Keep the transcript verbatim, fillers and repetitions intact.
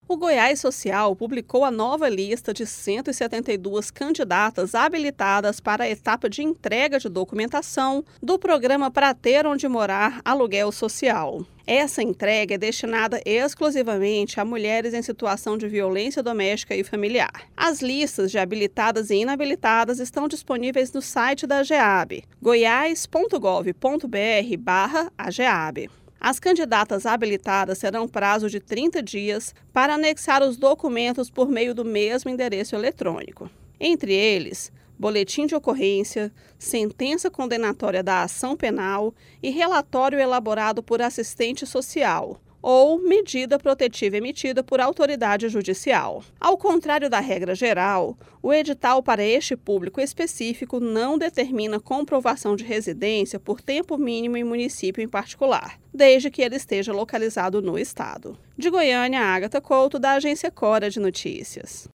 O Goiás Social publicou a nova lista de cento e setenta e duas candidatas habilitadas para a etapa de entrega de documentação do programa Pra Ter Onde Morar Aluguel Social. Essa entrega é destinada exclusivamente a mulheres em situação de violência doméstica e familiar. As listas de habilitadas e inabilitadas estão disponíveis no site da AGEAB, goiás ponto gov ponto br barra AGEAB. As candidatas habilitadas terão prazo de trinta dias para anexar os documentos por meio do mesmo endereço eletrônico. Entre eles, boletim de ocorrência, sentença condenatória da ação penal e relatório elaborado por assistente social, ou medida protetiva emitida por autoridade judicial. Ao contrário da regra geral, o edital para este público específico não determina comprovação de residência por tempo mínimo em município em particular, desde que ele esteja localizado no estado. De Goiânia, Ágata Couto, da Agência Cora de Notícias.